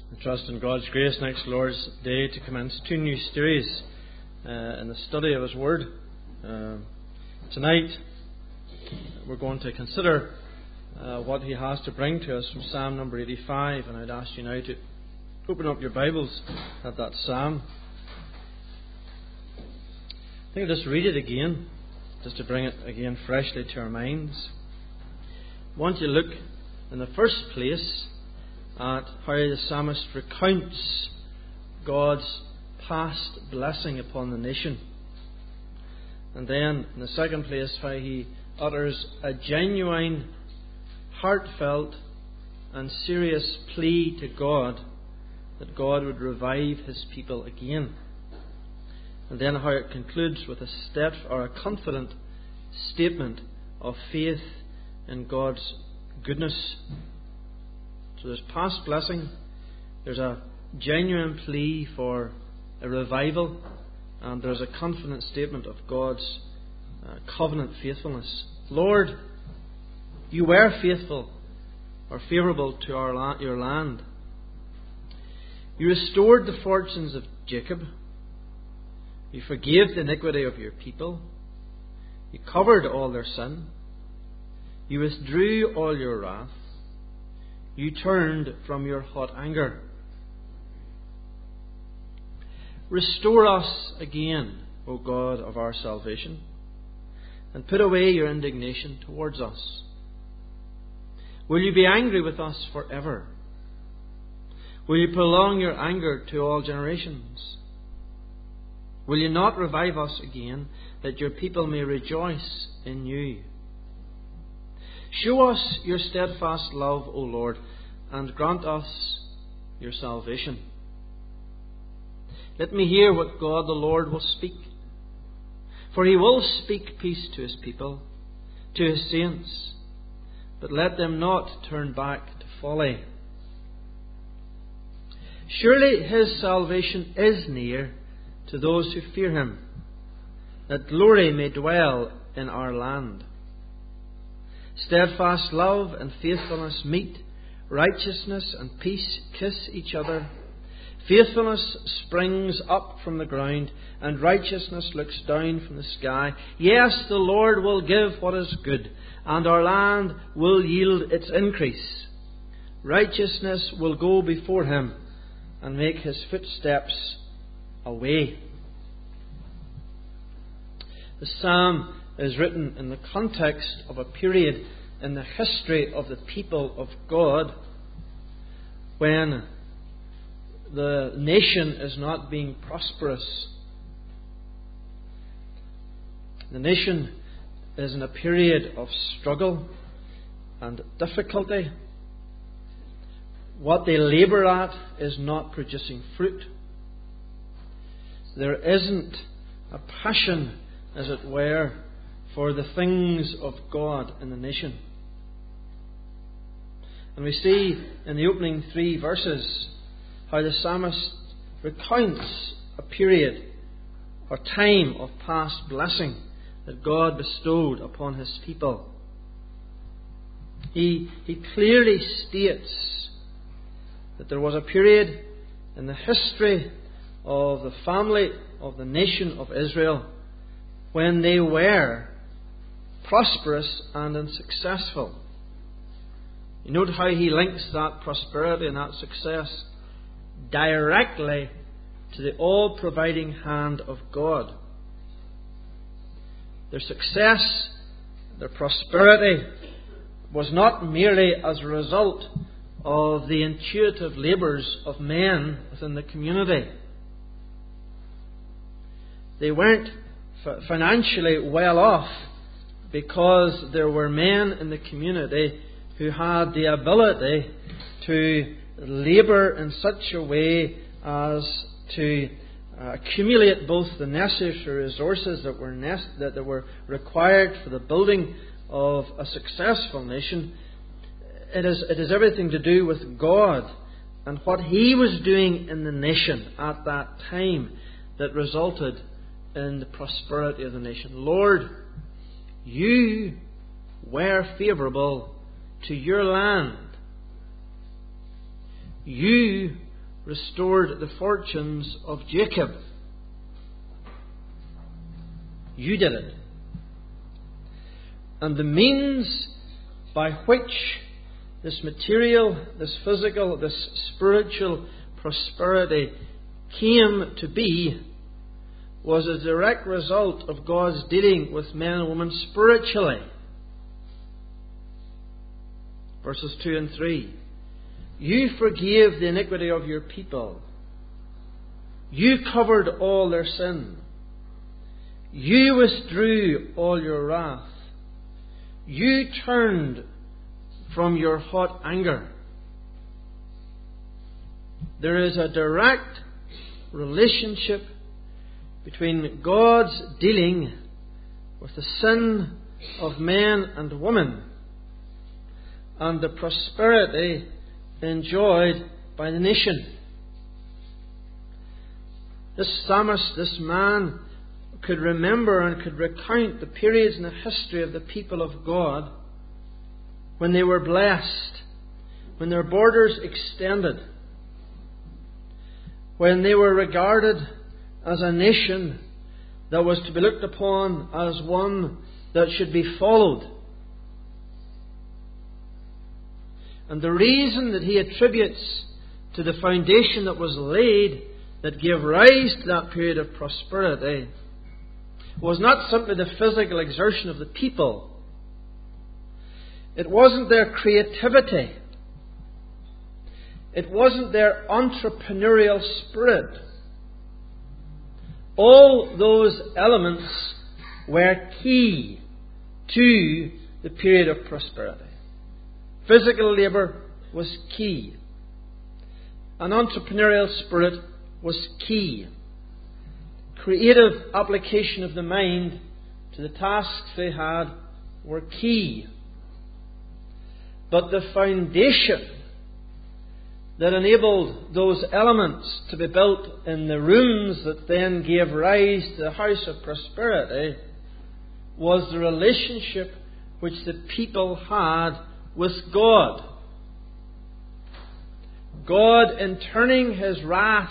I trust in God's grace next Lord's Day to commence 2 new series in the study of His Word. Tonight we're going to consider what He has to bring to us from Psalm number 85, and I'd ask you now to open up your Bibles at that Psalm. I think I'll just read it again, just to bring it again freshly to our minds. I want you to look in the first place at how the psalmist recounts God's past blessing upon the nation. And then, in the second place, how he utters a genuine, heartfelt and serious plea to God that God would revive His people again. And then how it concludes with a confident statement of faith in God's goodness. So there's past blessing, there's a genuine plea for a revival, and there's a confident statement of God's covenant faithfulness. Lord, you were faithful or favourable to your land. You restored the fortunes of Jacob. You forgave the iniquity of your people. You covered all their sin. You withdrew all your wrath. You turned from your hot anger. Restore us again, O God of our salvation, and put away your indignation towards us. Will you be angry with us forever? Will you prolong your anger to all generations? Will you not revive us again, that your people may rejoice in you? Show us your steadfast love, O Lord, and grant us your salvation. Let me hear what God the Lord will speak. For He will speak peace to His people, to His saints, but let them not turn back to folly. Surely His salvation is near to those who fear Him, that glory may dwell in our land. Steadfast love and faithfulness meet, righteousness and peace kiss each other. Faithfulness springs up from the ground, and righteousness looks down from the sky. Yes, the Lord will give what is good, and our land will yield its increase. Righteousness will go before Him, and make His footsteps a way. The psalm is written in the context of a period in the history of the people of God when the nation is not being prosperous. The nation is in a period of struggle and difficulty. What they labour at is not producing fruit. There isn't a passion, as it were, for the things of God in the nation. And we see in the opening 3 verses how the psalmist recounts a period or time of past blessing that God bestowed upon His people. He clearly states that there was a period in the history of the family of the nation of Israel when they were prosperous and successful. You note how he links that prosperity and that success directly to the all-providing hand of God. Their success, their prosperity, was not merely as a result of the intuitive labours of men within the community. They weren't financially well off because there were men in the community who had the ability to labour in such a way as to accumulate both the necessary resources that were required for the building of a successful nation. It is everything to do with God and what He was doing in the nation at that time that resulted in the prosperity of the nation. Lord, you were favourable to your land. You restored the fortunes of Jacob. You did it. And the means by which this material, this physical, this spiritual prosperity came to be was a direct result of God's dealing with men and women spiritually. Verses 2 and 3. You forgave the iniquity of your people. You covered all their sin. You withdrew all your wrath. You turned from your hot anger. There is a direct relationship between God's dealing with the sin of men and women and the prosperity enjoyed by the nation. This psalmist, this man, could remember and could recount the periods in the history of the people of God when they were blessed, when their borders extended, when they were regarded as a nation that was to be looked upon as one that should be followed. And the reason that he attributes to the foundation that was laid that gave rise to that period of prosperity was not simply the physical exertion of the people. It wasn't their creativity. It wasn't their entrepreneurial spirit. All those elements were key to the period of prosperity. Physical labour was key. An entrepreneurial spirit was key. Creative application of the mind to the tasks they had were key. But the foundation that enabled those elements to be built in the rooms that then gave rise to the house of prosperity was the relationship which the people had with God. God, in turning His wrath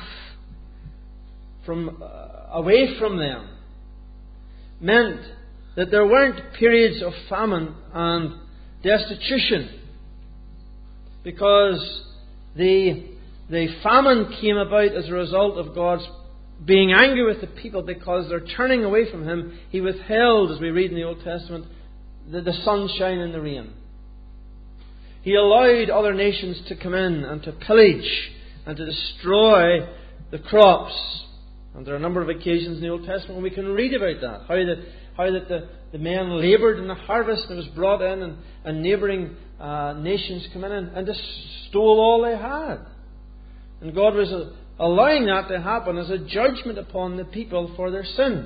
away from them, meant that there weren't periods of famine and destitution, because the famine came about as a result of God's being angry with the people because they're turning away from Him. He withheld, as we read in the Old Testament, the sunshine and the rain. He allowed other nations to come in and to pillage and to destroy the crops. And there are a number of occasions in the Old Testament when we can read about that. How that the men laboured in the harvest that was brought in, and neighbouring nations come in and just stole all they had. And God was allowing that to happen as a judgment upon the people for their sin.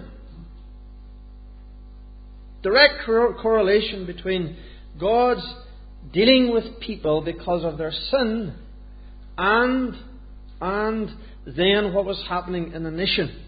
Direct correlation between God's dealing with people because of their sin and then what was happening in the nation.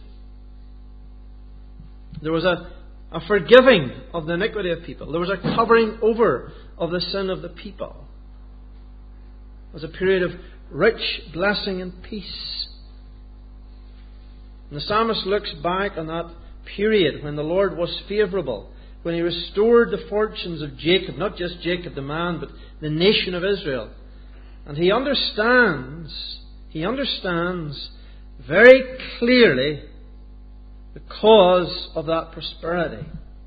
There was a forgiving of the iniquity of people. There was a covering over of the sin of the people. It was a period of rich blessing and peace. And the psalmist looks back on that period when the Lord was favourable, when He restored the fortunes of Jacob, not just Jacob the man, but the nation of Israel. And he understands very clearly the cause of that prosperity.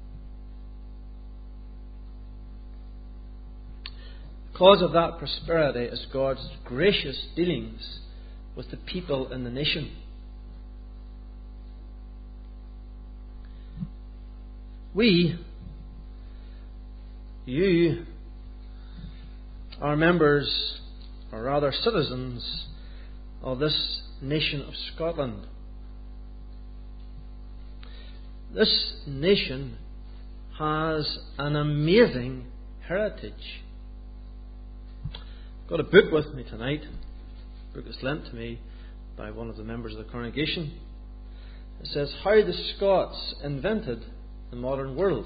The cause of that prosperity is God's gracious dealings with the people in the nation. You are members, or rather citizens, of this nation of Scotland. This nation has an amazing heritage. I've got a book with me tonight. A book that's lent to me by one of the members of the congregation. It says, How the Scots Invented the Modern World,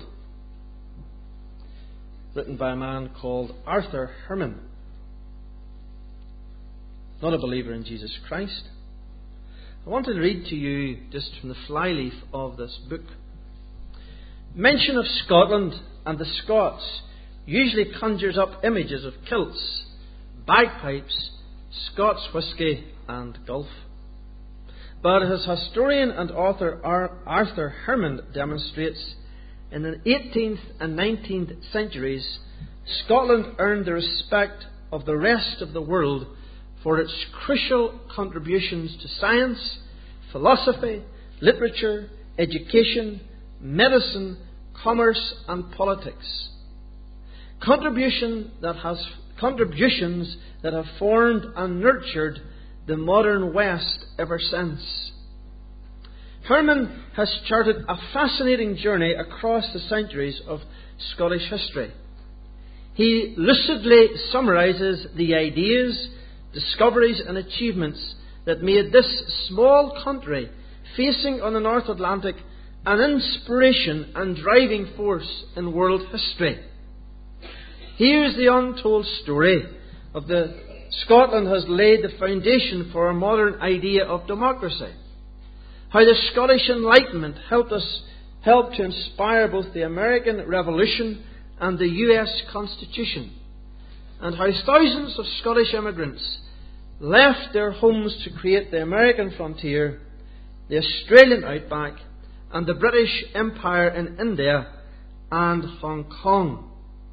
written by a man called Arthur Herman. not a believer in Jesus Christ. I want to read to you just from the flyleaf of this book. Mention of Scotland and the Scots usually conjures up images of kilts, bagpipes, Scots whisky and golf. But as historian and author Arthur Herman demonstrates, in the 18th and 19th centuries, Scotland earned the respect of the rest of the world for its crucial contributions to science, philosophy, literature, education, medicine, commerce and politics. Contributions that have formed and nurtured the modern West ever since. Herman has charted a fascinating journey across the centuries of Scottish history. He lucidly summarises the ideas, discoveries and achievements that made this small country, facing on the North Atlantic, an inspiration and driving force in world history. Here is the untold story of Scotland has laid the foundation for a modern idea of democracy. How the Scottish Enlightenment helped to inspire both the American Revolution and the US Constitution. And how thousands of Scottish immigrants left their homes to create the American frontier, the Australian outback, and the British Empire in India and Hong Kong.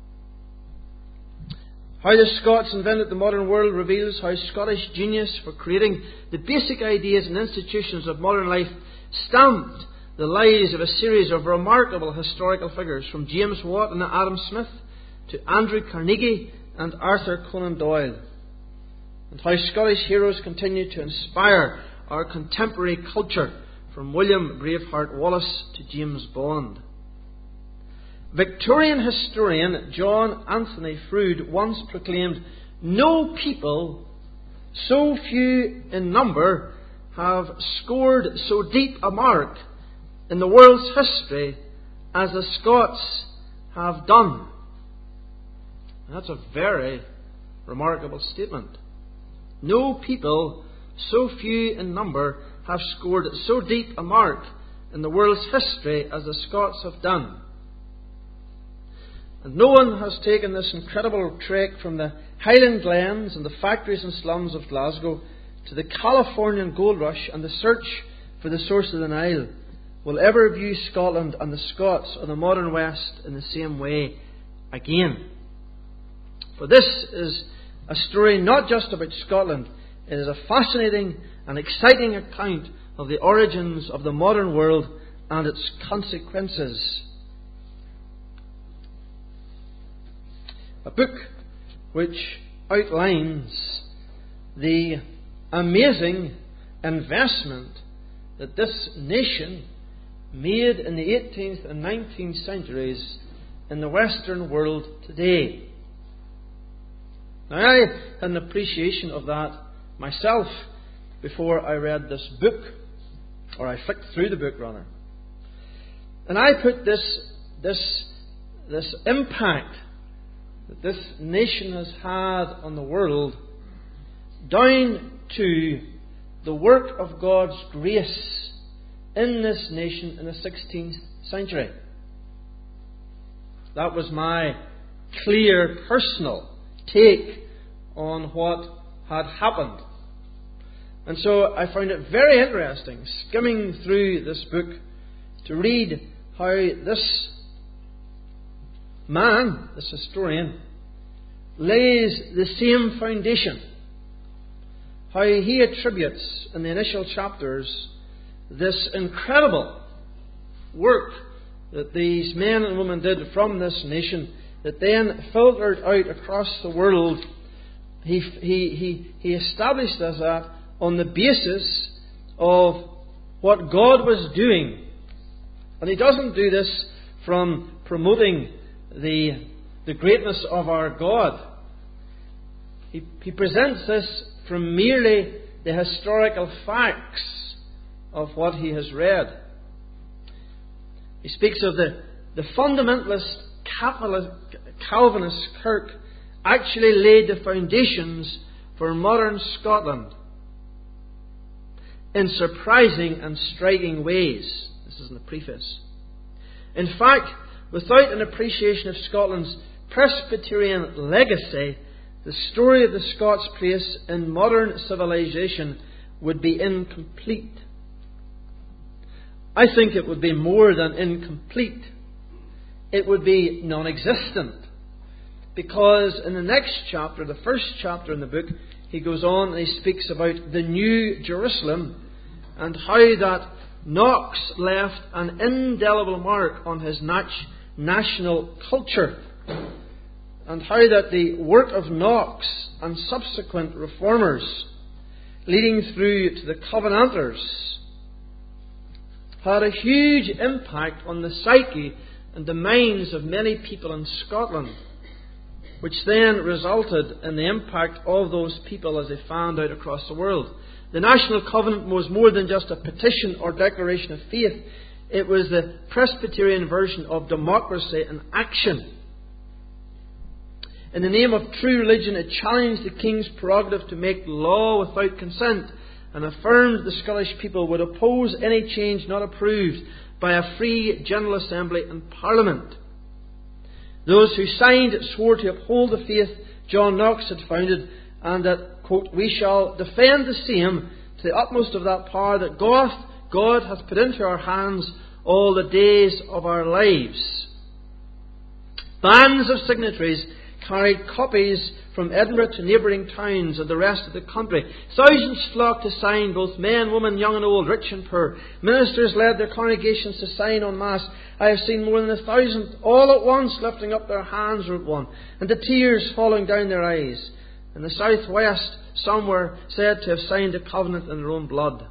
How the Scots invented the modern world reveals how Scottish genius for creating the basic ideas and institutions of modern life stamped the lives of a series of remarkable historical figures, from James Watt and Adam Smith to Andrew Carnegie and Arthur Conan Doyle. And how Scottish heroes continue to inspire our contemporary culture, from William Braveheart Wallace to James Bond. Victorian historian John Anthony Froude once proclaimed, "No people, so few in number, have scored so deep a mark in the world's history as the Scots have done." And that's a very remarkable statement. No people, so few in number, have scored so deep a mark in the world's history as the Scots have done. And no one has taken this incredible trek from the Highland glens and the factories and slums of Glasgow to the Californian gold rush and the search for the source of the Nile will ever view Scotland and the Scots of the modern West in the same way again. For this is a story not just about Scotland. It is a fascinating and exciting account of the origins of the modern world and its consequences. A book which outlines the amazing investment that this nation made in the 18th and 19th centuries in the Western world today. Now, I had an appreciation of that myself before I read this book, or I flicked through the book rather. And I put this impact that this nation has had on the world down to the work of God's grace in this nation in the 16th century. That was my clear personal take on what had happened. And so I found it very interesting, skimming through this book, to read how this man, this historian, lays the same foundation. How he attributes in the initial chapters this incredible work that these men and women did from this nation, that then filtered out across the world. He established as that on the basis of what God was doing. And he doesn't do this from promoting the greatness of our God. He presents this from merely the historical facts of what he has read. He speaks of the fundamentalist Calvinist Kirk actually laid the foundations for modern Scotland in surprising and striking ways. This is in the preface. In fact, without an appreciation of Scotland's Presbyterian legacy, the story of the Scots' place in modern civilization would be incomplete. I think it would be more than incomplete. It would be non-existent. Because in the next chapter, the first chapter in the book, he goes on and he speaks about the New Jerusalem and how that Knox left an indelible mark on his national culture, and how that the work of Knox and subsequent reformers, leading through to the Covenanters, had a huge impact on the psyche and the minds of many people in Scotland, which then resulted in the impact of those people as they fanned out across the world. The National Covenant was more than just a petition or declaration of faith. It was the Presbyterian version of democracy in action. In the name of true religion, it challenged the King's prerogative to make law without consent, and affirmed the Scottish people would oppose any change not approved by a free General Assembly and Parliament. Those who signed swore to uphold the faith John Knox had founded, and that, quote, "we shall defend the same to the utmost of that power that God hath put into our hands all the days of our lives." Bands of signatories carried copies from Edinburgh to neighbouring towns and the rest of the country. Thousands flocked to sign, both men, women, young and old, rich and poor. Ministers led their congregations to sign en masse. "I have seen more than 1,000 all at once lifting up their hands," wrote one, "and the tears falling down their eyes. In the southwest, some were said to have signed a covenant in their own blood."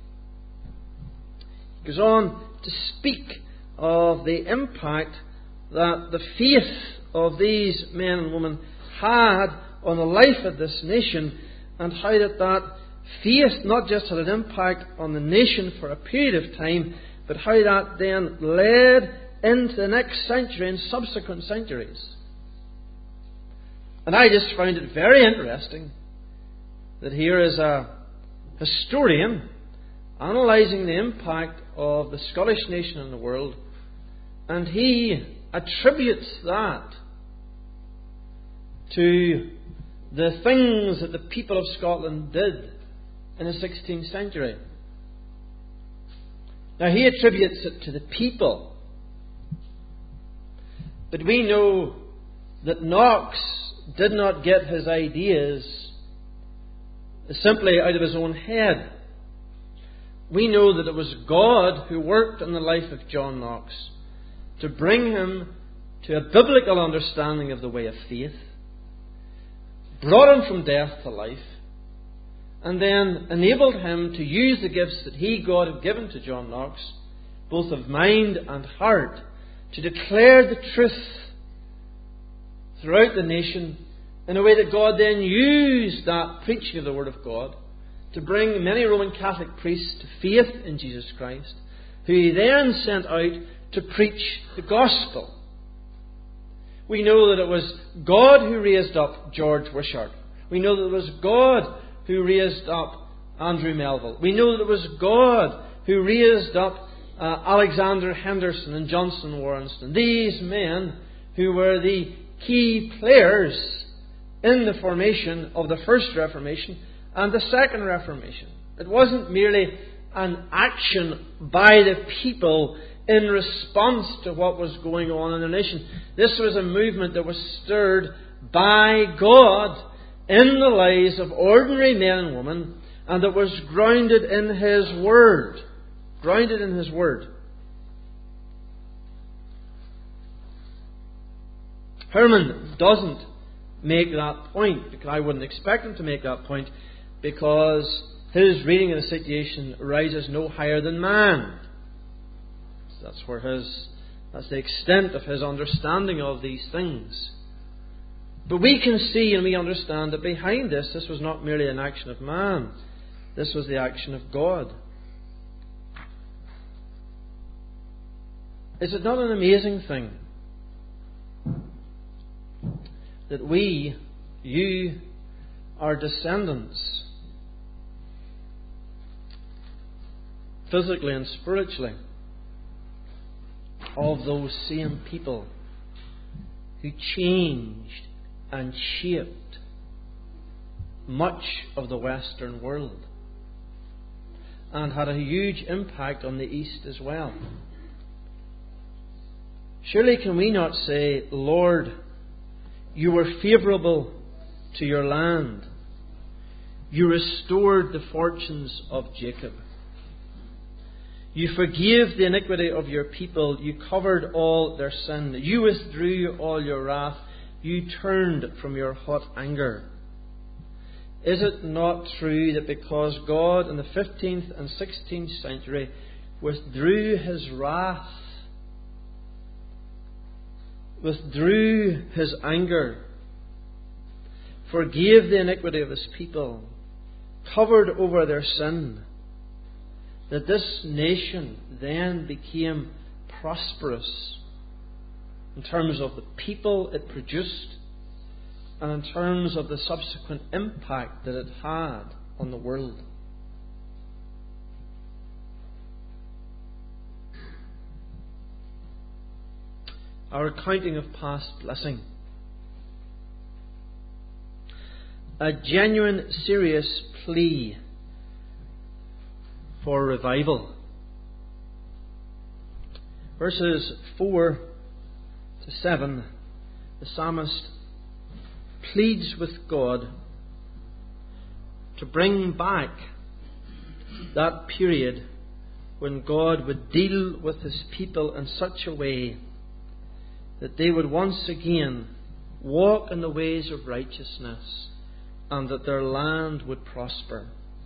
He goes on to speak of the impact that the faith of these men and women had on the life of this nation, and how that faith not just had an impact on the nation for a period of time, but how that then led into the next century and subsequent centuries. And I just found it very interesting that here is a historian analysing the impact of the Scottish nation in the world, and he attributes that to the things that the people of Scotland did in the 16th century. Now, he attributes it to the people. But we know that Knox did not get his ideas simply out of his own head. We know that it was God who worked in the life of John Knox to bring him to a biblical understanding of the way of faith, brought him from death to life, and then enabled him to use the gifts that he, God, had given to John Knox, both of mind and heart, to declare the truth throughout the nation in a way that God then used that preaching of the Word of God to bring many Roman Catholic priests to faith in Jesus Christ, who he then sent out to preach the gospel. We know that it was God who raised up George Wishart. We know that it was God who raised up Andrew Melville. We know that it was God who raised up Alexander Henderson and Johnson Warrenstone. These men who were the key players in the formation of the First Reformation and the Second Reformation. It wasn't merely an action by the people in response to what was going on in the nation. This was a movement that was stirred by God in the lives of ordinary men and women, and that was grounded in His Word. Grounded in His Word. Herman doesn't make that point, because I wouldn't expect him to make that point, because his reading of the situation rises no higher than man. That's the extent of his understanding of these things. But we can see and we understand that behind this was not merely an action of man. This was the action of God. Is it not an amazing thing that we, you, are descendants, physically and spiritually, of those same people who changed and shaped much of the Western world and had a huge impact on the East as well. Surely can we not say, Lord, you were favourable to your land. You restored the fortunes of Jacob. You forgave the iniquity of your people. You covered all their sin. You withdrew all your wrath. You turned from your hot anger. Is it not true that because God in the 15th and 16th century withdrew His wrath, withdrew His anger, forgave the iniquity of His people, covered over their sin, that this nation then became prosperous in terms of the people it produced and in terms of the subsequent impact that it had on the world? Our accounting of past blessing. A genuine, serious plea for revival. Verses 4 to 7, the psalmist pleads with God to bring back that period when God would deal with His people in such a way that they would once again walk in the ways of righteousness and that their land would prosper.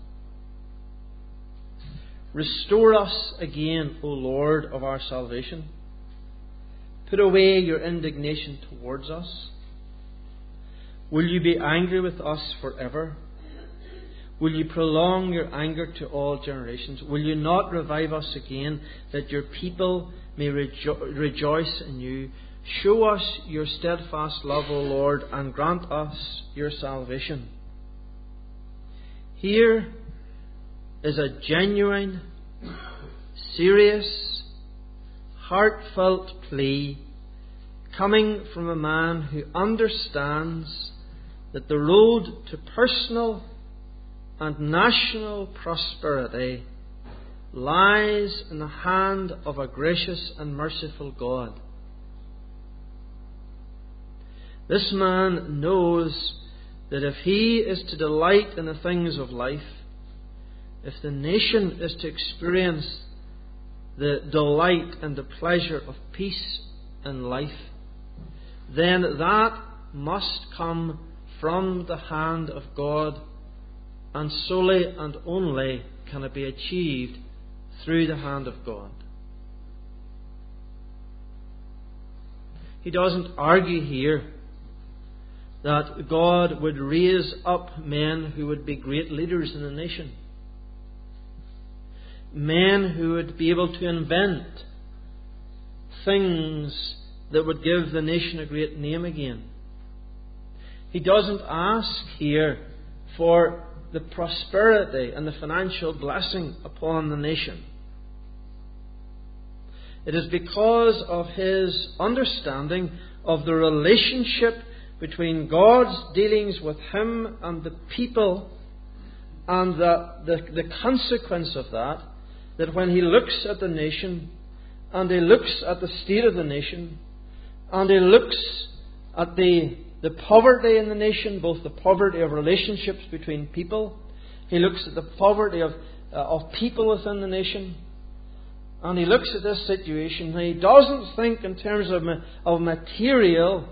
Restore us again, O Lord of our salvation. Put away your indignation towards us. Will you be angry with us forever? Will you prolong your anger to all generations? Will you not revive us again, that your people may rejoice in you? Show us your steadfast love, O Lord, and grant us your salvation. Here is a genuine, serious, heartfelt plea coming from a man who understands that the road to personal and national prosperity lies in the hand of a gracious and merciful God. This man knows that if he is to delight in the things of life, if the nation is to experience the delight and the pleasure of peace and life, then that must come from the hand of God, and solely and only can it be achieved through the hand of God. He doesn't argue here that God would raise up men who would be great leaders in the nation. Men who would be able to invent things that would give the nation a great name again. He doesn't ask here for the prosperity and the financial blessing upon the nation. It is because of his understanding of the relationship between God's dealings with him and the people, and the consequence of that, that when he looks at the nation, and he looks at the state of the nation, and he looks at the poverty in the nation, both the poverty of relationships between people, he looks at the poverty of people within the nation, and he looks at this situation, and he doesn't think in terms of a material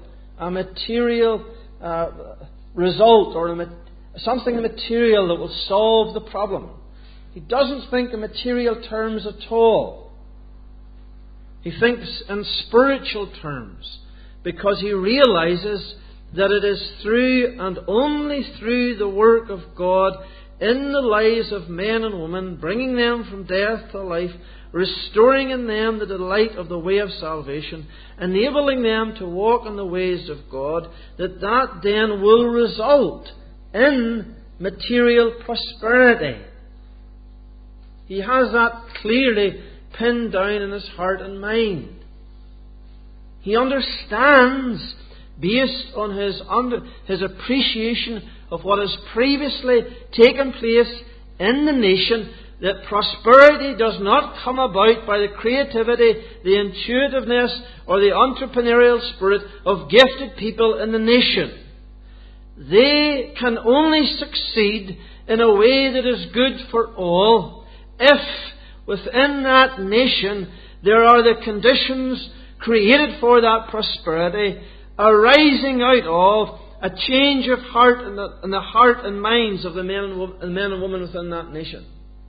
result, or something material that will solve the problem. He doesn't think in material terms at all. He thinks in spiritual terms, because he realizes that it is through and only through the work of God in the lives of men and women, bringing them from death to life, restoring in them the delight of the way of salvation, enabling them to walk in the ways of God, that then will result in material prosperity. He has that clearly pinned down in his heart and mind. He understands, based on his appreciation of what has previously taken place in the nation, that prosperity does not come about by the creativity, the intuitiveness, or the entrepreneurial spirit of gifted people in the nation. They can only succeed in a way that is good for all if within that nation there are the conditions created for that prosperity, arising out of a change of heart in the heart and minds of the men and women within that nation.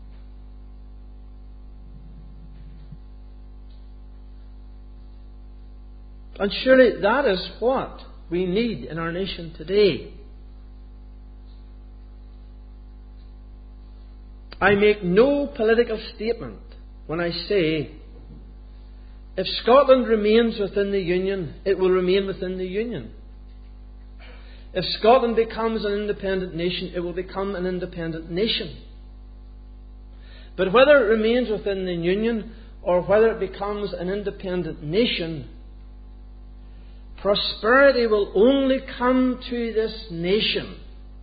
And surely that is what we need in our nation today. I make no political statement when I say, if Scotland remains within the Union, it will remain within the Union. If Scotland becomes an independent nation, it will become an independent nation. But whether it remains within the Union or whether it becomes an independent nation, prosperity will only come to this nation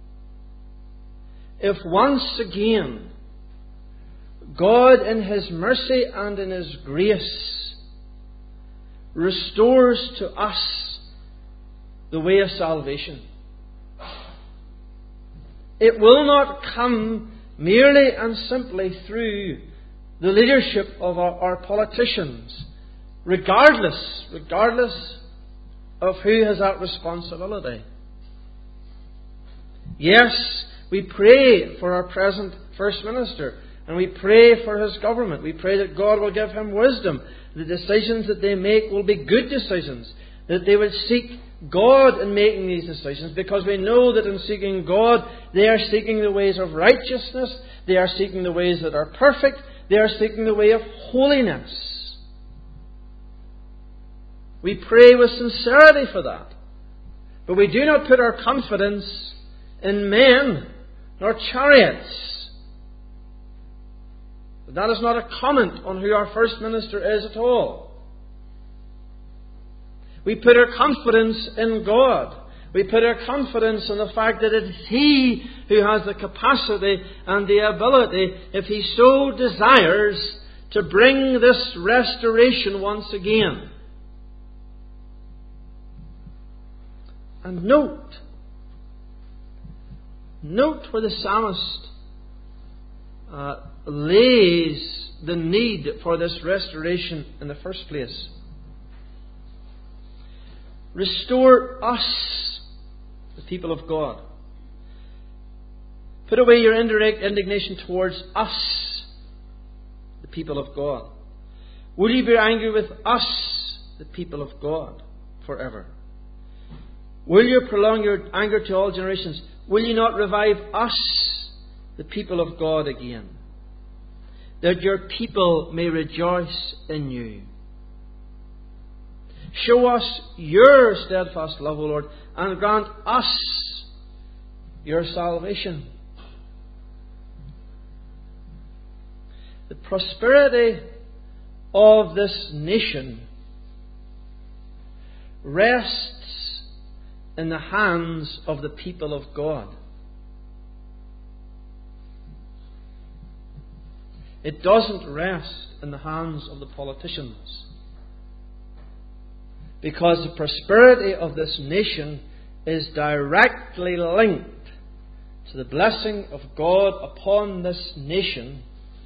if once again God in His mercy and in His grace restores to us the way of salvation. It will not come merely and simply through the leadership of our politicians, regardless of who has that responsibility. Yes, we pray for our present First Minister, and we pray for his government. We pray that God will give him wisdom. The decisions that they make will be good decisions, that they will seek God in making these decisions, because we know that in seeking God, they are seeking the ways of righteousness, they are seeking the ways that are perfect, they are seeking the way of holiness. We pray with sincerity for that. But we do not put our confidence in men nor chariots. But that is not a comment on who our First Minister is at all. We put our confidence in God. We put our confidence in the fact that it is He who has the capacity and the ability, if He so desires, to bring this restoration once again. And note where the psalmist lays the need for this restoration in the first place. Restore us, the people of God. Put away your indirect indignation towards us, the people of God. Will you be angry with us, the people of God, forever? Will you prolong your anger to all generations? Will you not revive us, the people of God, again, that your people may rejoice in you? Show us your steadfast love, O Lord, and grant us your salvation. The prosperity of this nation rests in the hands of the people of God. It doesn't rest in the hands of the politicians. Because the prosperity of this nation is directly linked to the blessing of God upon this nation.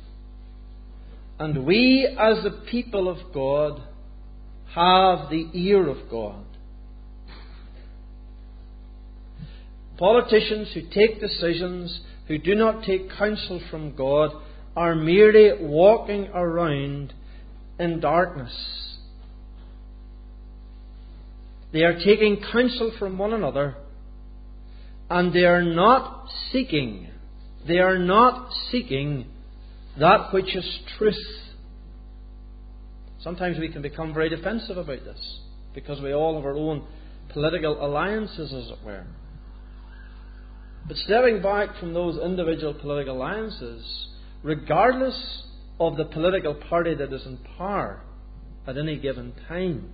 And we, as the people of God, have the ear of God. Politicians who take decisions, who do not take counsel from God, are merely walking around in darkness. They are taking counsel from one another, and they are not seeking that which is truth. Sometimes we can become very defensive about this, because we all have our own political alliances, as it were. But stepping back from those individual political alliances, regardless of the political party that is in power at any given time,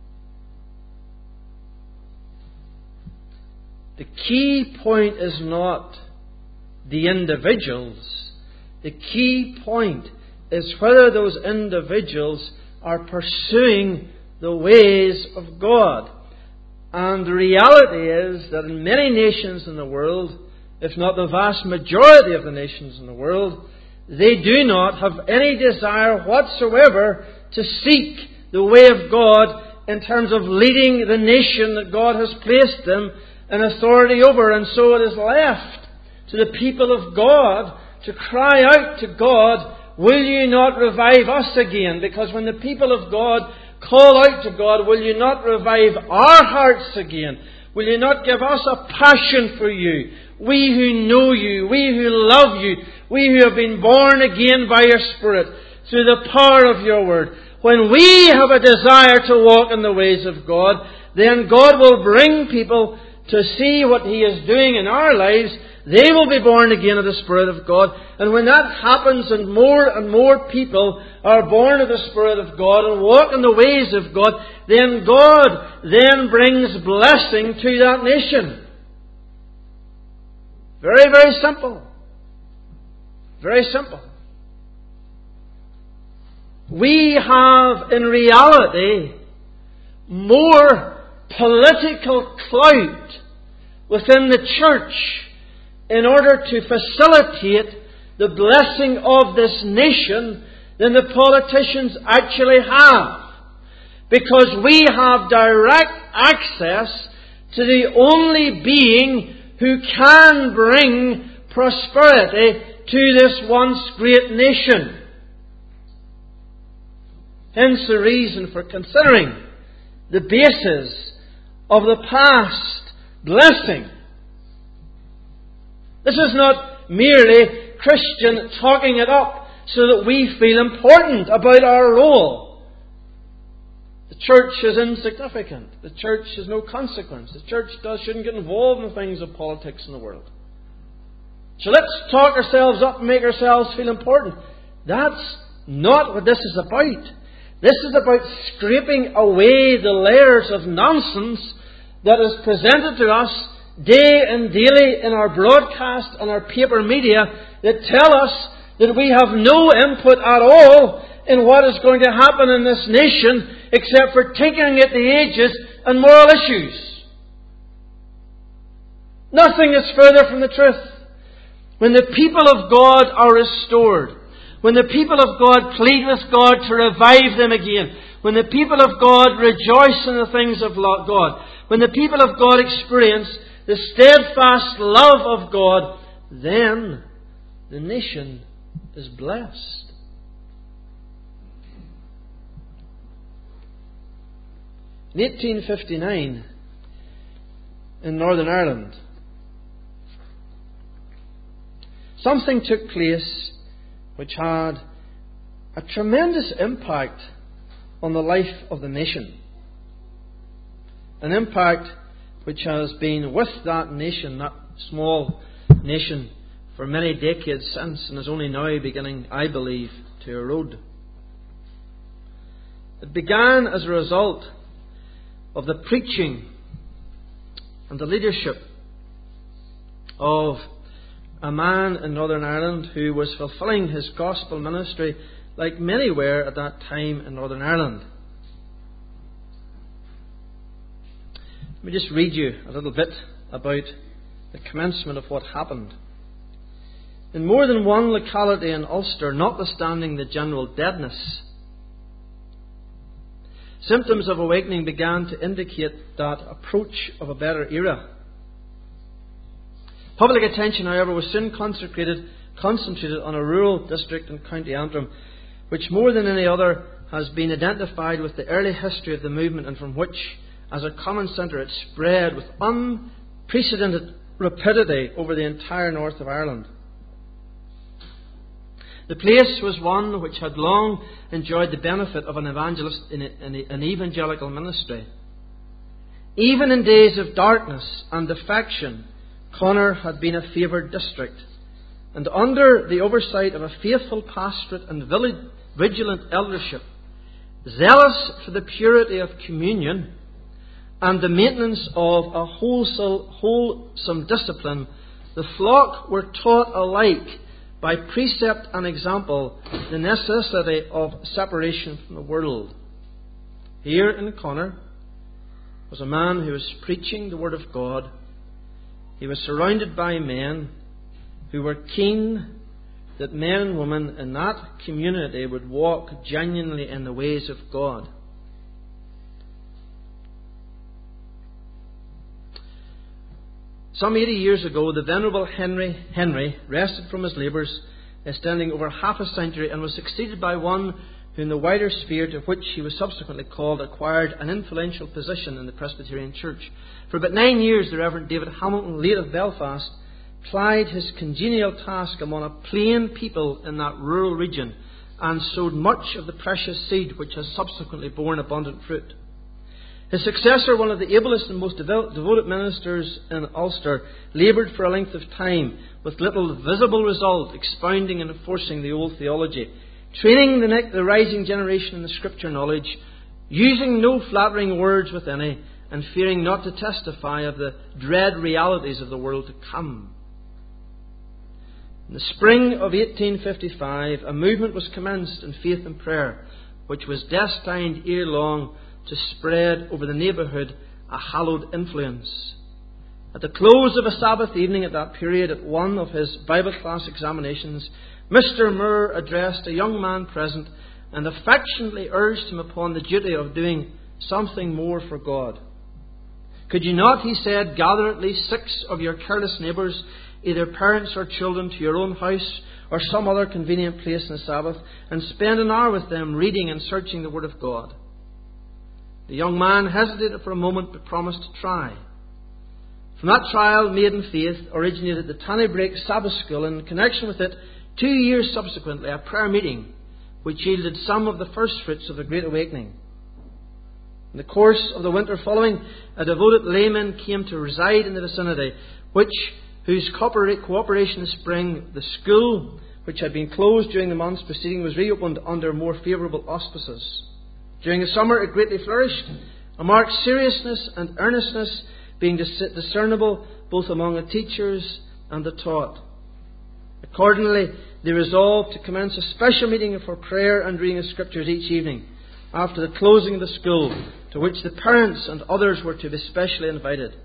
the key point is not the individuals. The key point is whether those individuals are pursuing the ways of God. And the reality is that in many nations in the world, if not the vast majority of the nations in the world, they do not have any desire whatsoever to seek the way of God in terms of leading the nation that God has placed them in authority over. And so it is left to the people of God to cry out to God, will you not revive us again? Because when the people of God call out to God, will you not revive our hearts again? Will you not give us a passion for you? We who know you, we who love you, we who have been born again by your Spirit through the power of your word. When we have a desire to walk in the ways of God, then God will bring people to see what He is doing in our lives. They will be born again of the Spirit of God. And when that happens and more people are born of the Spirit of God and walk in the ways of God, then God then brings blessing to that nation. Very, very simple. Very simple. We have in reality more political clout within the church in order to facilitate the blessing of this nation than the politicians actually have. Because we have direct access to the only being who can bring prosperity to this once great nation. Hence the reason for considering the basis of the past blessing. This is not merely Christian talking it up so that we feel important about our role. The church is insignificant. The church has no consequence. The church shouldn't get involved in things of politics in the world. So let's talk ourselves up and make ourselves feel important. That's not what this is about. This is about scraping away the layers of nonsense that is presented to us day and daily in our broadcast and our paper media that tell us that we have no input at all in what is going to happen in this nation except for tinkering at the edges and moral issues. Nothing is further from the truth. When the people of God are restored, when the people of God plead with God to revive them again, when the people of God rejoice in the things of God, when the people of God experience the steadfast love of God, then the nation is blessed. In 1859, in Northern Ireland, something took place which had a tremendous impact on the life of the nation. An impact which has been with that nation, that small nation, for many decades since, and is only now beginning, I believe, to erode. It began as a result of the preaching and the leadership of a man in Northern Ireland who was fulfilling his gospel ministry like many were at that time in Northern Ireland. Let me just read you a little bit about the commencement of what happened. In more than one locality in Ulster, notwithstanding the general deadness, symptoms of awakening began to indicate that approach of a better era. Public attention, however, was soon concentrated on a rural district in County Antrim, which more than any other has been identified with the early history of the movement, and from which, as a common centre, it spread with unprecedented rapidity over the entire north of Ireland. The place was one which had long enjoyed the benefit of an evangelical ministry. Even in days of darkness and defection, Connor had been a favoured district, and under the oversight of a faithful pastorate and vigilant eldership, zealous for the purity of communion and the maintenance of a wholesome discipline, the flock were taught alike by precept and example the necessity of separation from the world. Here in Connor was a man who was preaching the Word of God. He was surrounded by men who were keen that men and women in that community would walk genuinely in the ways of God. Some 80 years ago, the Venerable Henry rested from his labours, extending over half a century, and was succeeded by one who in the wider sphere to which he was subsequently called acquired an influential position in the Presbyterian Church. For about 9 years, the Reverend David Hamilton, late of Belfast, plied his congenial task among a plain people in that rural region and sowed much of the precious seed which has subsequently borne abundant fruit. His successor, one of the ablest and most devoted ministers in Ulster, laboured for a length of time with little visible result, expounding and enforcing the old theology, training the rising generation in the Scripture knowledge, using no flattering words with any, and fearing not to testify of the dread realities of the world to come. In the spring of 1855, a movement was commenced in faith and prayer, which was destined ere long to spread over the neighbourhood a hallowed influence. At the close of a Sabbath evening at that period, at one of his Bible class examinations, Mr. Moore addressed a young man present and affectionately urged him upon the duty of doing something more for God. Could you not, he said, gather at least 6 of your careless neighbours, either parents or children, to your own house or some other convenient place on the Sabbath, and spend an hour with them reading and searching the Word of God? The young man hesitated for a moment but promised to try. From that trial made in faith originated the Tannybreak Sabbath School, and in connection with it, 2 years subsequently, a prayer meeting which yielded some of the first fruits of the Great Awakening. In the course of the winter following, a devoted layman came to reside in the vicinity, whose cooperation in spring, the school, which had been closed during the months preceding, was reopened under more favourable auspices. During the summer it greatly flourished, a marked seriousness and earnestness being discernible both among the teachers and the taught. Accordingly, they resolved to commence a special meeting for prayer and reading of Scriptures each evening, after the closing of the school, to which the parents and others were to be specially invited.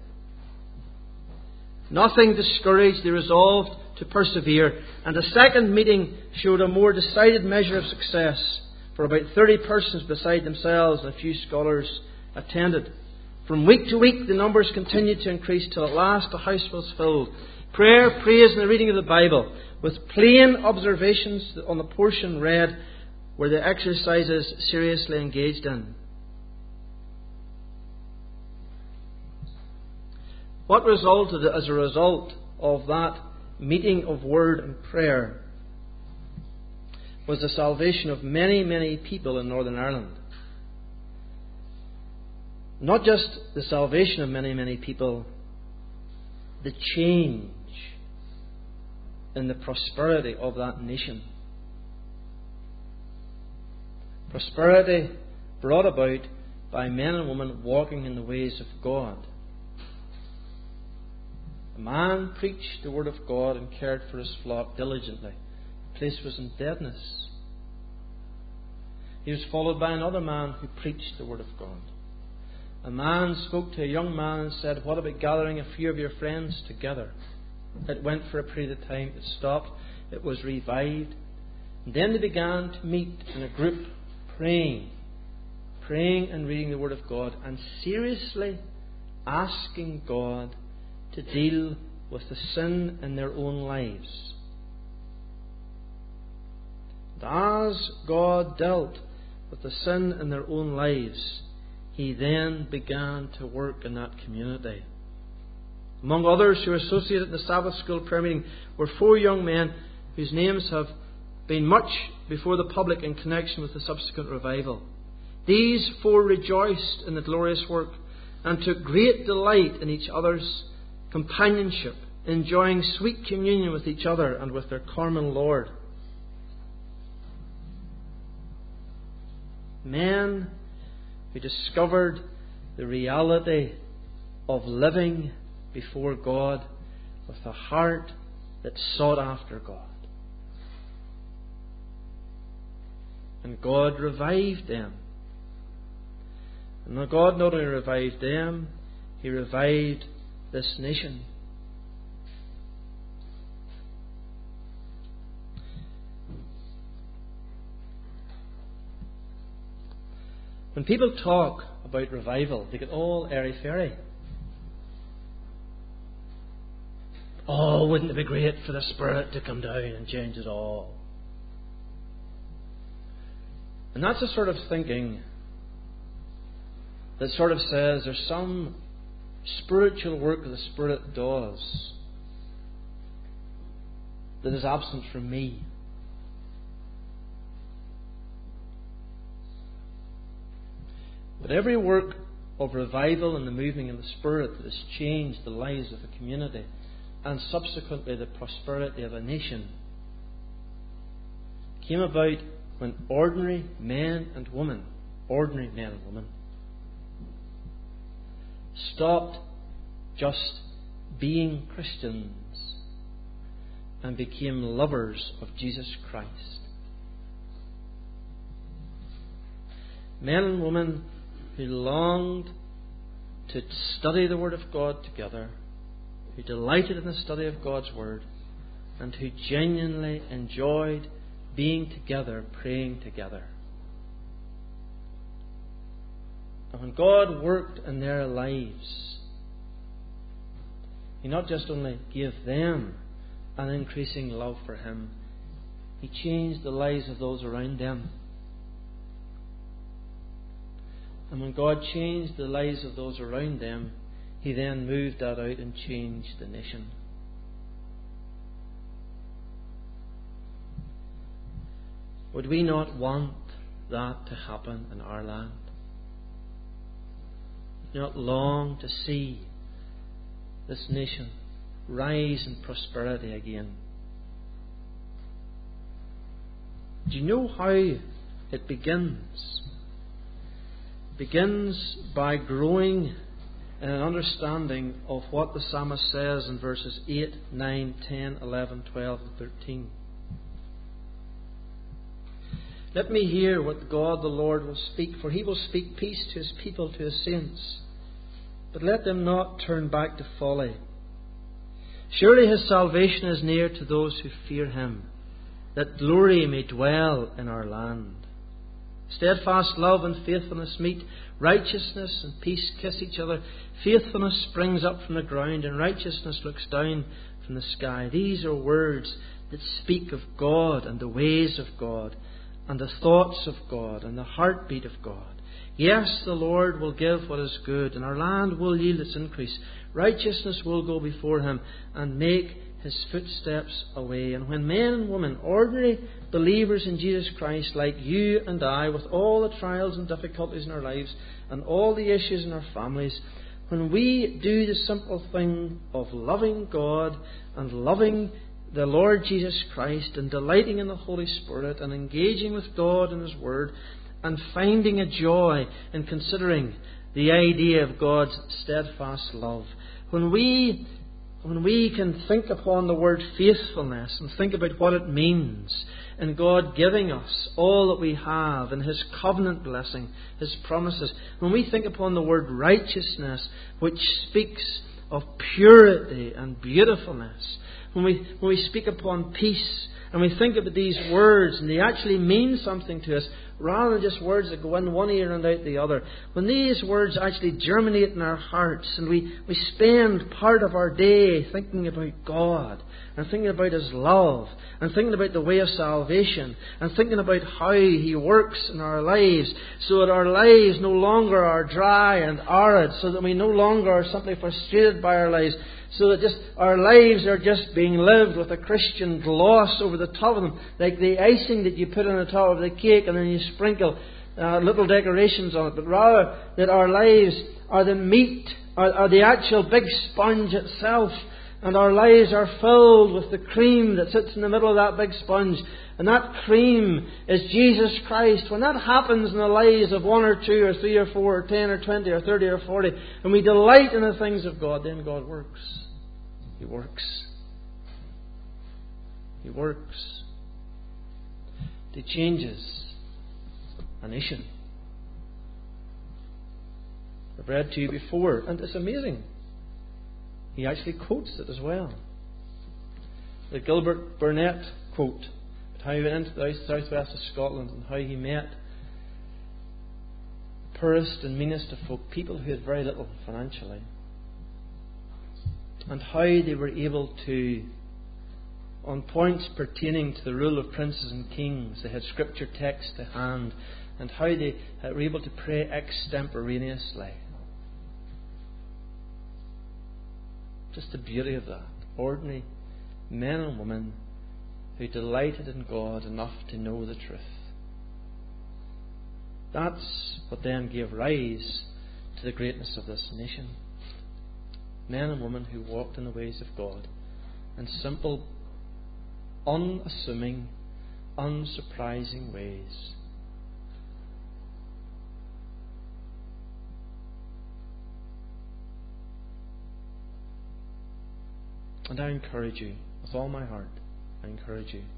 Nothing discouraged, they resolved to persevere, and a second meeting showed a more decided measure of success, for about 30 persons beside themselves and a few scholars attended. From week to week the numbers continued to increase, till at last the house was filled. Prayer, praise and the reading of the Bible, with plain observations on the portion read, were the exercises seriously engaged in. What resulted as a result of that meeting of word and prayer was the salvation of many, many people in Northern Ireland. Not just the salvation of many, many people, the change in the prosperity of that nation. Prosperity brought about by men and women walking in the ways of God. A man preached the Word of God and cared for his flock diligently. The place was in deadness. He was followed by another man who preached the Word of God. A man spoke to a young man and said, "What about gathering a few of your friends together?" It went for a period of time. It stopped. It was revived. And then they began to meet in a group, praying and reading the Word of God, and seriously asking God to deal with the sin in their own lives. And as God dealt with the sin in their own lives, He then began to work in that community. Among others who were associated in the Sabbath School prayer meeting were 4 young men whose names have been much before the public in connection with the subsequent revival. These 4 rejoiced in the glorious work and took great delight in each other's companionship, enjoying sweet communion with each other and with their common Lord. Men who discovered the reality of living before God with a heart that sought after God. And God revived them. And God not only revived them, He revived this nation. When people talk about revival, they get all airy-fairy. Oh, wouldn't it be great for the Spirit to come down and change it all? And that's the sort of thinking that sort of says there's some spiritual work the Spirit does that is absent from me. But every work of revival and the moving in the Spirit that has changed the lives of a community and subsequently the prosperity of a nation came about when ordinary men and women, stopped just being Christians and became lovers of Jesus Christ. Men and women who longed to study the Word of God together, who delighted in the study of God's Word, and who genuinely enjoyed being together, praying together. And when God worked in their lives, He not just only gave them an increasing love for Him, He changed the lives of those around them. And when God changed the lives of those around them, He then moved that out and changed the nation. Would we not want that to happen in our land? Would we not long to see this nation rise in prosperity again? Do you know how it begins? It begins by growing in an understanding of what the psalmist says in verses 8, 9, 10, 11, 12 and 13. Let me hear what God the Lord will speak, for He will speak peace to His people, to His saints. But let them not turn back to folly. Surely His salvation is near to those who fear Him, that glory may dwell in our land. Steadfast love and faithfulness meet, righteousness and peace kiss each other. Faithfulness springs up from the ground, and righteousness looks down from the sky. These are words that speak of God and the ways of God, and the thoughts of God, and the heartbeat of God. Yes, the Lord will give what is good, and our land will yield its increase. Righteousness will go before Him, and make His footsteps a way. And when men and women, ordinary believers in Jesus Christ, like you and I, with all the trials and difficulties in our lives, and all the issues in our families, when we do the simple thing of loving God and loving the Lord Jesus Christ and delighting in the Holy Spirit and engaging with God and His Word and finding a joy in considering the idea of God's steadfast love, when we can think upon the word faithfulness and think about what it means and God giving us all that we have and His covenant blessing, His promises, when we think upon the word righteousness, which speaks of purity and beautifulness, when we speak upon peace and we think about these words and they actually mean something to us rather than just words that go in one ear and out the other, when these words actually germinate in our hearts and we spend part of our day thinking about God and thinking about His love and thinking about the way of salvation and thinking about how He works in our lives so that our lives no longer are dry and arid, so that we no longer are simply frustrated by our lives, so that just our lives are just being lived with a Christian gloss over the top of them, like the icing that you put on the top of the cake and then you sprinkle little decorations on it, but rather that our lives are the meat, are the actual big sponge itself, and our lives are filled with the cream that sits in the middle of that big sponge. And that cream is Jesus Christ. When that happens in the lives of 1 or 2 or 3 or 4 or 10 or 20 or 30 or 40, and we delight in the things of God, then God works. He works. He works. He changes a nation. I've read to you before, and it's amazing. He actually quotes it as well. The Gilbert Burnett quote, how he went into the southwest of Scotland and how he met poorest and meanest of folk, people who had very little financially, and how they were able to, on points pertaining to the rule of princes and kings, they had scripture text to hand, and how they were able to pray extemporaneously. Just the beauty of that. Ordinary men and women who delighted in God enough to know the truth. That's what then gave rise to the greatness of this nation. Men and women who walked in the ways of God in simple, unassuming, unsurprising ways. And I encourage you, with all my heart, I encourage you,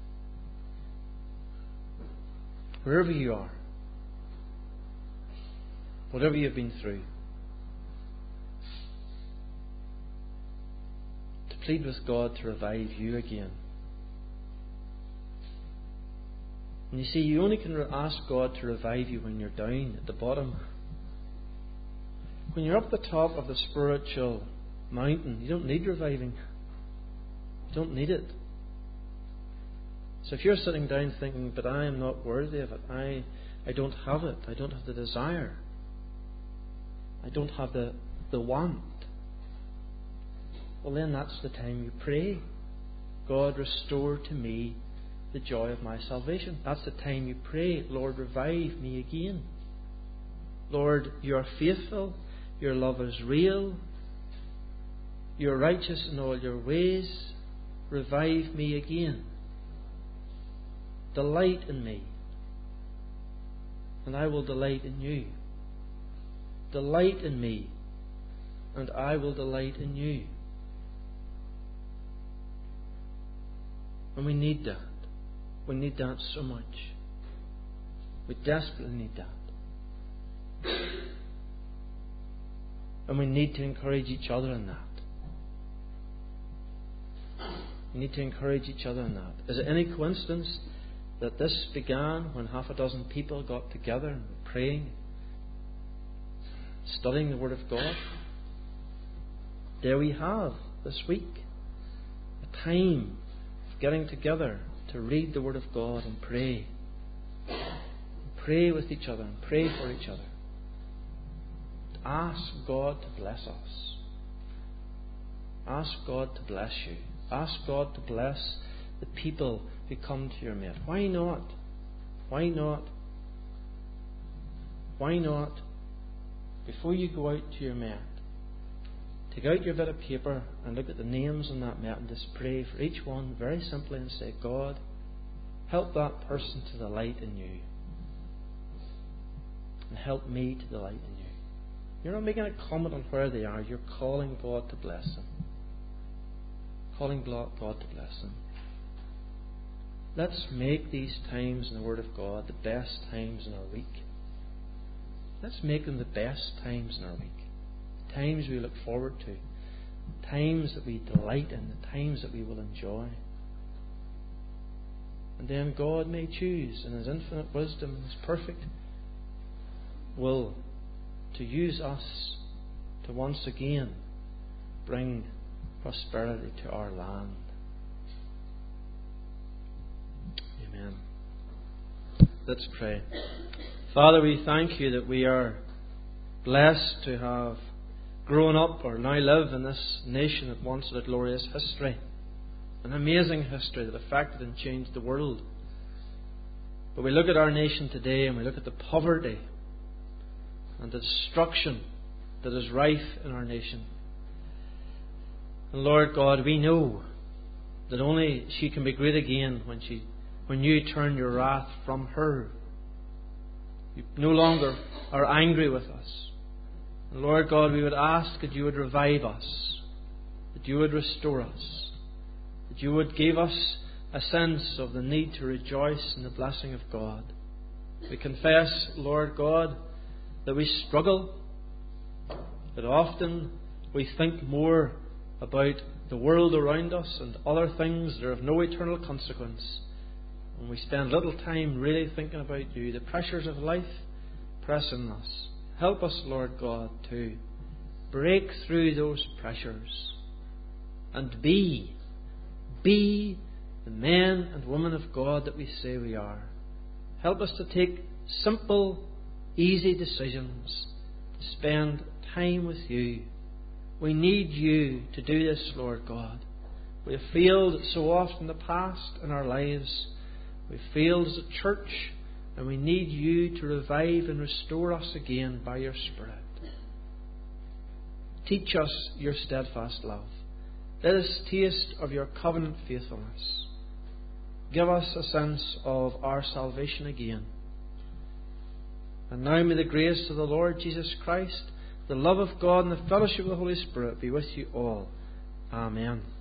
wherever you are, whatever you've been through, to plead with God to revive you again. And you see, you only can ask God to revive you when you're down at the bottom. When you're up the top of the spiritual mountain, you don't need reviving. You don't need it. So if you're sitting down thinking, but I am not worthy of it, I don't have it, I don't have the desire, I don't have the want, well then that's the time you pray. God, restore to me the joy of my salvation. That's the time you pray, Lord, revive me again. Lord, you are faithful, your love is real, you are righteous in all your ways, revive me again. Delight in me, and I will delight in you. Delight in me, and I will delight in you. And we need that. We need that so much. We desperately need that. And we need to encourage each other in that. We need to encourage each other in that. Is it any coincidence that this began when half a dozen people got together and were praying, studying the Word of God? There we have, this week, a time of getting together to read the Word of God and pray. Pray with each other and pray for each other. Ask God to bless us. Ask God to bless you. Ask God to bless the people who come to your Met. Why not? Why not? Why not? Before you go out to your Met, take out your bit of paper and look at the names on that Met and just pray for each one very simply and say, God, help that person to delight in you. And help me to delight in you. You're not making a comment on where they are. You're calling God to bless them. Calling God to bless them. Let's make these times in the Word of God the best times in our week. Let's make them the best times in our week. Times we look forward to. Times that we delight in. The times that we will enjoy. And then God may choose in His infinite wisdom, His perfect will, to use us to once again bring prosperity to our land. Amen. Let's pray. Father, we thank you that we are blessed to have grown up or now live in this nation that once had a glorious history, an amazing history that affected and changed the world. But we look at our nation today and we look at the poverty and the destruction that is rife in our nation. And Lord God, we know that only she can be great again when you turn your wrath from her. You no longer are angry with us. And Lord God, we would ask that you would revive us, that you would restore us, that you would give us a sense of the need to rejoice in the blessing of God. We confess, Lord God, that we struggle, that often we think more about the world around us and other things that are of no eternal consequence, and we spend little time really thinking about you. The pressures of life press on us. Help us, Lord God, to break through those pressures and be the men and women of God that we say we are. Help us to take simple, easy decisions, to spend time with you. We need you to do this, Lord God. We have failed so often in the past in our lives. We've failed as a church, and we need you to revive and restore us again by your Spirit. Teach us your steadfast love. Let us taste of your covenant faithfulness. Give us a sense of our salvation again. And now may the grace of the Lord Jesus Christ, the love of God, and the fellowship of the Holy Spirit be with you all. Amen.